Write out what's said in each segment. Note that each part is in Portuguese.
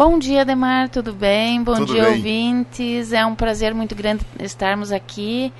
Bom dia, Ademar, tudo bem? Bom Tudo dia, bem. ouvintes. É um prazer muito grande estarmos aqui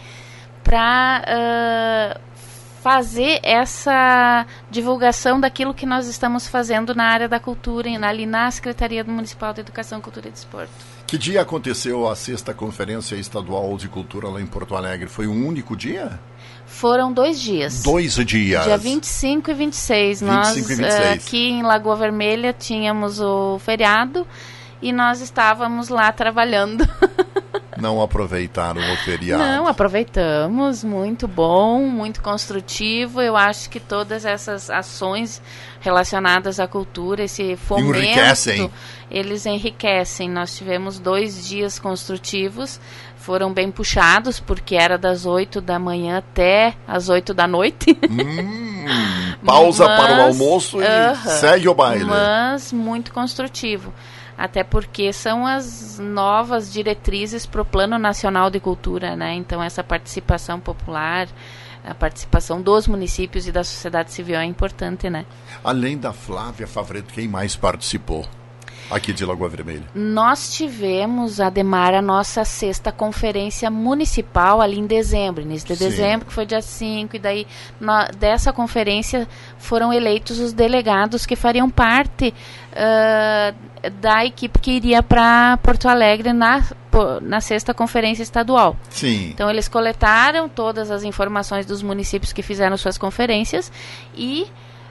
para fazer essa divulgação daquilo que nós estamos fazendo na área da cultura, ali na Secretaria Municipal de Educação, Cultura e Desporto. Que dia aconteceu a 6ª Conferência Estadual de Cultura lá em Porto Alegre? Foi um único dia? Foram 2 dias. 2 dias. Dia 25 e 26. 25 Nós, e 26. aqui em Lagoa Vermelha, tínhamos o feriado e nós estávamos lá trabalhando. Não aproveitaram o feriado? Não, aproveitamos. Muito bom, muito construtivo. Eu acho que todas essas ações relacionadas à cultura, esse fomento, eles enriquecem. Nós tivemos 2 dias construtivos. Foram bem puxados, porque era das 8 da manhã até as 8 da noite. Pausa para o almoço e segue o baile. Mas muito construtivo. Até porque são as novas diretrizes para o Plano Nacional de Cultura, né? Então, essa participação popular, a participação dos municípios e da sociedade civil é importante, né? Além da Flávia Favreto, quem mais participou aqui de Lagoa Vermelha? Nós tivemos, Ademar, a nossa 6ª conferência municipal ali em dezembro, início de dezembro, que foi dia 5, e daí dessa conferência foram eleitos os delegados que fariam parte da equipe que iria para Porto Alegre na 6ª Conferência Estadual. Sim. Então, eles coletaram todas as informações dos municípios que fizeram suas conferências e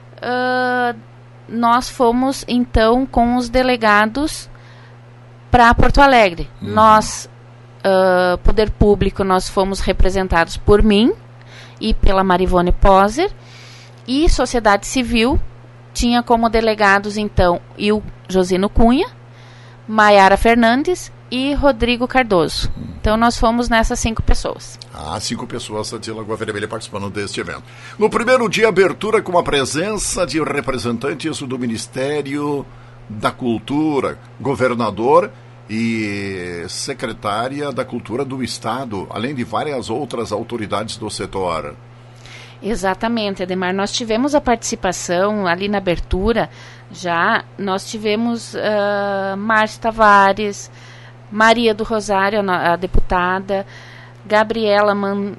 nós fomos, então, com os delegados para Porto Alegre. Nós, Poder Público, nós fomos representados por mim e pela Marivone Poser, e Sociedade Civil tinha como delegados, então, o Josino Cunha, Maiara Fernandes e Rodrigo Cardoso. Então, nós fomos nessas 5 pessoas. 5 pessoas de Lagoa Vermelha participando deste evento. No primeiro dia, abertura com a presença de representantes do Ministério da Cultura, governador e secretária da Cultura do Estado, além de várias outras autoridades do setor. Exatamente, Ademar. Nós tivemos a participação ali na abertura, nós tivemos Márcio Tavares, Maria do Rosário, a deputada, Gabriela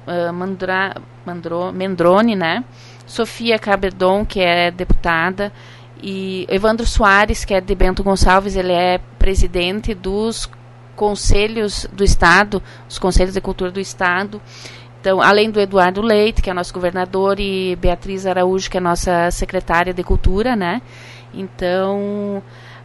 Mendrone, né? Sofia Cabedon, que é deputada, e Evandro Soares, que é de Bento Gonçalves, ele é presidente dos conselhos do Estado, os conselhos de cultura do Estado. Então, além do Eduardo Leite, que é nosso governador, e Beatriz Araújo, que é nossa secretária de cultura, né? Então,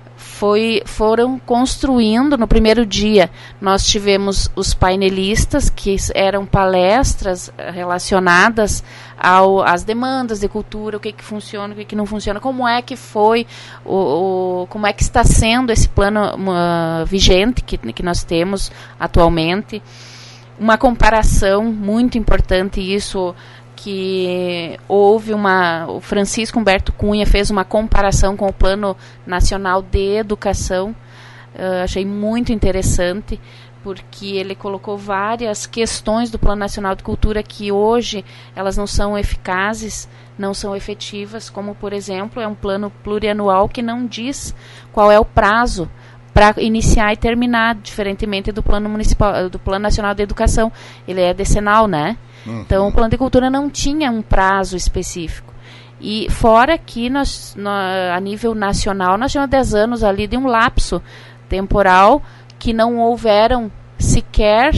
foram construindo. No primeiro dia, nós tivemos os painelistas, que eram palestras relacionadas às demandas de cultura, o que funciona, o que não funciona, como é que foi, como é que está sendo esse plano vigente que nós temos atualmente. Uma comparação muito importante, isso que houve o Francisco Humberto Cunha fez uma comparação com o Plano Nacional de Educação. Achei muito interessante, porque ele colocou várias questões do Plano Nacional de Cultura que hoje elas não são eficazes, não são efetivas, como, por exemplo, é um plano plurianual que não diz qual é o prazo para iniciar e terminar, diferentemente do Plano Municipal, do Plano Nacional de Educação. Ele é decenal, né? Então, o Plano de Cultura não tinha um prazo específico. E fora que a nível nacional, nós tínhamos 10 anos ali de um lapso temporal que não houveram sequer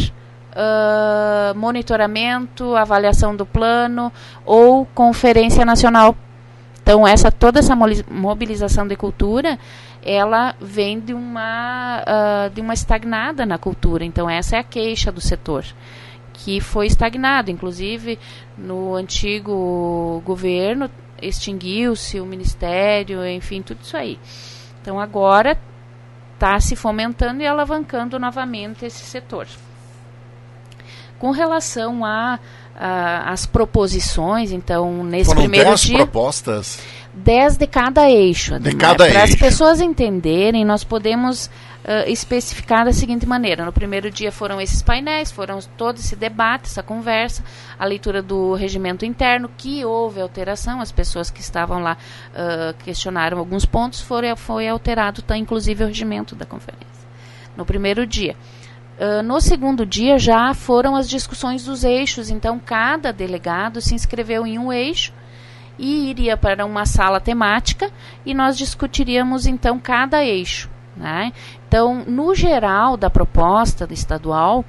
monitoramento, avaliação do plano ou conferência nacional. Então, toda essa mobilização de cultura, ela vem de uma estagnada na cultura. Então, essa é a queixa do setor, que foi estagnado. Inclusive, no antigo governo, extinguiu-se o ministério, enfim, tudo isso aí. Então, agora está se fomentando e alavancando novamente esse setor. Com relação às proposições, então, nesse primeiro dia... Foram 10 propostas? 10 de cada eixo. De cada eixo. Para as pessoas entenderem, nós podemos especificar da seguinte maneira. No primeiro dia foram esses painéis, foram todo esse debate, essa conversa, a leitura do regimento interno, que houve alteração, as pessoas que estavam lá questionaram alguns pontos, foi alterado, inclusive o regimento da conferência. No primeiro dia. No segundo dia já foram as discussões dos eixos, então cada delegado se inscreveu em um eixo e iria para uma sala temática e nós discutiríamos então cada eixo, né? Então, no geral da proposta estadual,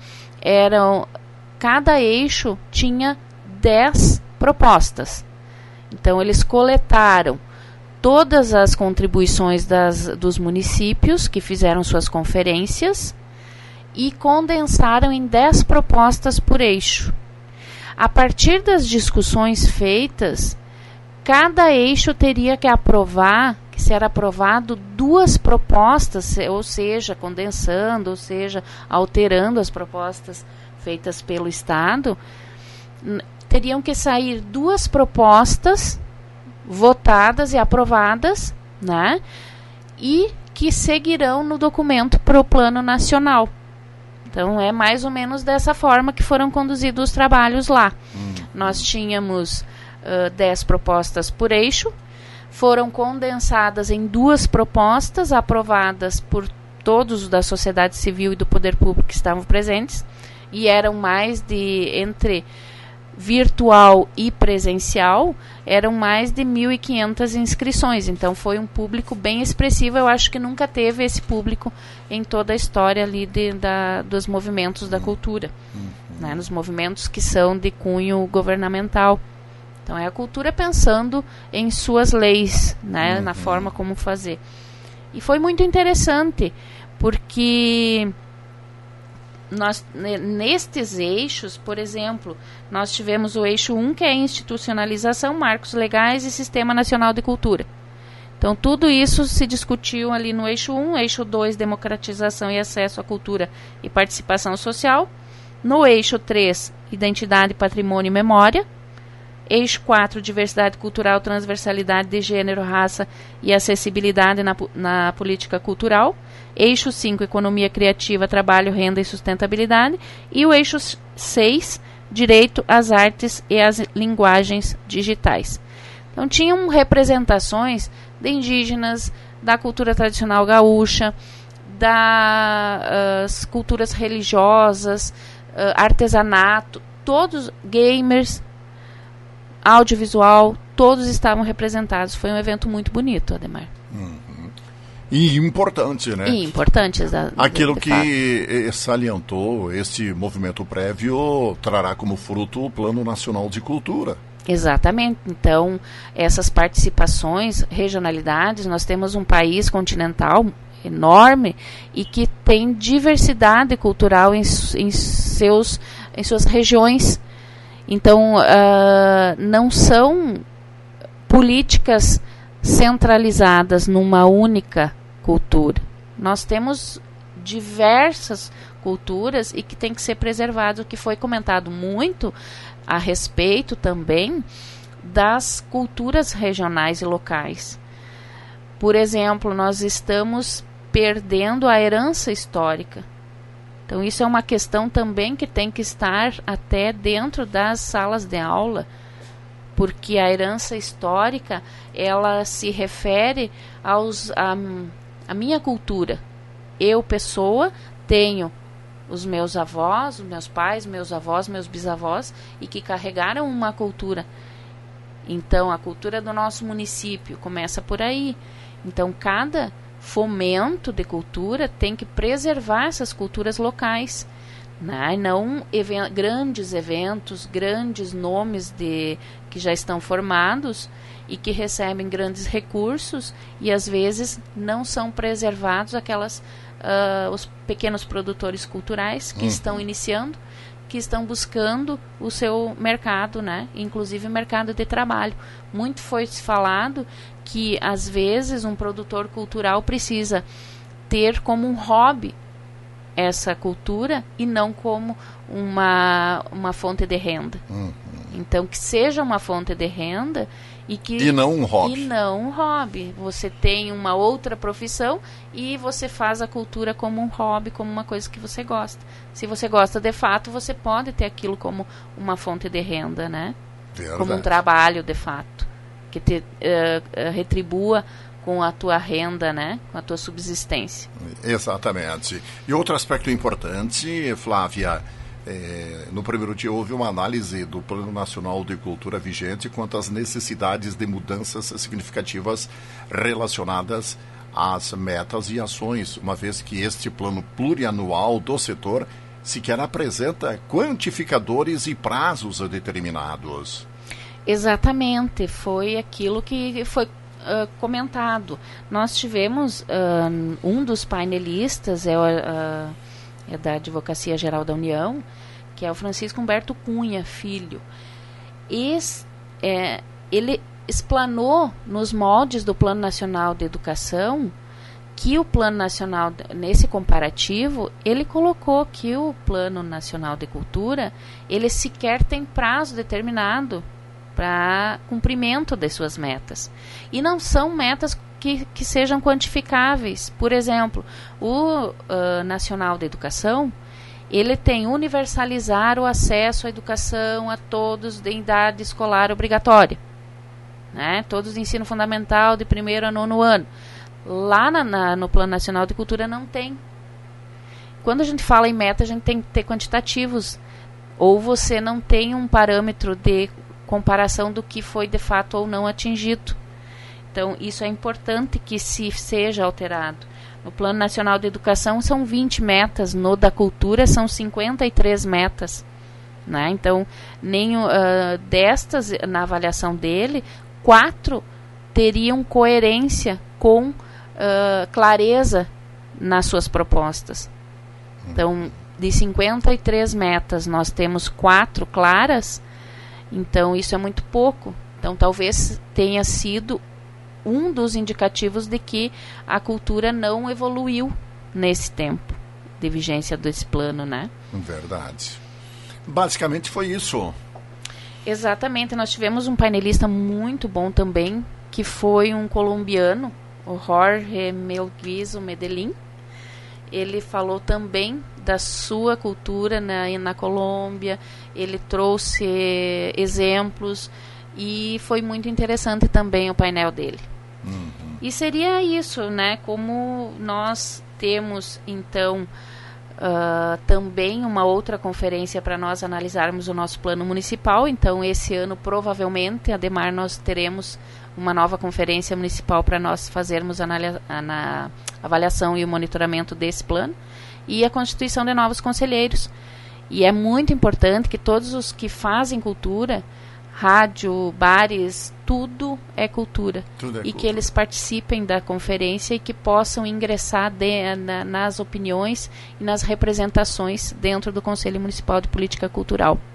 cada eixo tinha 10 propostas. Então, eles coletaram todas as contribuições dos municípios que fizeram suas conferências e condensaram em 10 propostas por eixo. A partir das discussões feitas, cada eixo teria que ser aprovado 2 propostas, ou seja, condensando, ou seja, alterando as propostas feitas pelo Estado. Teriam que sair 2 propostas votadas e aprovadas, né? E que seguirão no documento para o Plano Nacional. Então, é mais ou menos dessa forma que foram conduzidos os trabalhos lá. Nós tínhamos 10 propostas por eixo, foram condensadas em 2 propostas, aprovadas por todos da sociedade civil e do poder público que estavam presentes, e eram mais entre virtual e presencial, eram mais de 1.500 inscrições, então foi um público bem expressivo. Eu acho que nunca teve esse público em toda a história ali dos movimentos da cultura, né, nos movimentos que são de cunho governamental. Então é a cultura pensando em suas leis, né, na forma como fazer. E foi muito interessante, porque nestes eixos, por exemplo, nós tivemos o eixo 1, que é institucionalização, marcos legais e Sistema Nacional de Cultura. Então, tudo isso se discutiu ali no eixo 1, eixo 2, democratização e acesso à cultura e participação social. No eixo 3, identidade, patrimônio e memória. Eixo 4, diversidade cultural, transversalidade de gênero, raça e acessibilidade na política cultural. Eixo 5, economia criativa, trabalho, renda e sustentabilidade. E o eixo 6, direito às artes e às linguagens digitais. Então, tinham representações de indígenas, da cultura tradicional gaúcha, das culturas religiosas, artesanato, todos gamers, audiovisual, todos estavam representados. Foi um evento muito bonito, Ademar. E importante, né? E importante. Aquilo que salientou, esse movimento prévio trará como fruto o Plano Nacional de Cultura. Exatamente. Então, essas participações, regionalidades, nós temos um país continental enorme e que tem diversidade cultural em suas regiões. Então, não são políticas centralizadas numa única cultura. Nós temos diversas culturas e que tem que ser preservado, que foi comentado muito a respeito também das culturas regionais e locais. Por exemplo, nós estamos perdendo a herança histórica. Então, isso é uma questão também que tem que estar até dentro das salas de aula, porque a herança histórica, ela se refere à minha cultura. Eu, pessoa, tenho os meus avós, os meus pais, meus avós, meus bisavós, e que carregaram uma cultura. Então, a cultura do nosso município começa por aí. Então, cada fomento de cultura tem que preservar essas culturas locais, né? Não grandes eventos, grandes nomes que já estão formados e que recebem grandes recursos e às vezes não são preservados os pequenos produtores culturais que estão iniciando, que estão buscando o seu mercado, né? Inclusive o mercado de trabalho. Muito foi falado que às vezes um produtor cultural precisa ter como um hobby essa cultura e não como uma fonte de renda. Então, que seja uma fonte de renda e não um hobby. E não um hobby. Você tem uma outra profissão e você faz a cultura como um hobby, como uma coisa que você gosta. Se você gosta de fato, você pode ter aquilo como uma fonte de renda, né? Verdade. Como um trabalho, de fato, que te retribua com a tua renda, né? Com a tua subsistência. Exatamente. E outro aspecto importante, Flávia, no primeiro dia houve uma análise do Plano Nacional de Cultura vigente quanto às necessidades de mudanças significativas relacionadas às metas e ações, uma vez que este plano plurianual do setor sequer apresenta quantificadores e prazos determinados. Exatamente, foi aquilo que foi comentado. Nós tivemos um dos painelistas, é da Advocacia Geral da União, que é o Francisco Humberto Cunha Filho. Ele explanou nos moldes do Plano Nacional de Educação que o Plano Nacional, nesse comparativo, ele colocou que o Plano Nacional de Cultura, ele sequer tem prazo determinado para cumprimento de suas metas. E não são metas que sejam quantificáveis. Por exemplo, o Nacional de Educação, ele tem universalizar o acesso à educação a todos de idade escolar obrigatória, né? Todos de ensino fundamental de 1º a 9º ano. Lá no Plano Nacional de Cultura não tem. Quando a gente fala em meta, a gente tem que ter quantitativos. Ou você não tem um parâmetro de comparação do que foi de fato ou não atingido. Então, isso é importante que seja alterado. No Plano Nacional de Educação são 20 metas, no da Cultura são 53 metas. Né? Então, destas, na avaliação dele, 4 teriam coerência com clareza nas suas propostas. Então, de 53 metas, nós temos 4 claras, então isso é muito pouco. Então, talvez tenha sido um dos indicativos de que a cultura não evoluiu nesse tempo de vigência desse plano, né? Verdade. Basicamente foi isso. Exatamente. Nós tivemos um painelista muito bom também, que foi um colombiano, o Jorge Melguizo Medellín. Ele falou também da sua cultura na Colômbia, ele trouxe exemplos e foi muito interessante também o painel dele. E seria isso, né? Como nós temos, então, também uma outra conferência para nós analisarmos o nosso plano municipal. Então, esse ano, provavelmente, Ademar, nós teremos uma nova conferência municipal para nós fazermos a avaliação e o monitoramento desse plano e a constituição de novos conselheiros. E é muito importante que todos os que fazem cultura, rádio, bares, tudo é cultura. E que eles participem da conferência e que possam ingressar nas opiniões e nas representações dentro do Conselho Municipal de Política Cultural.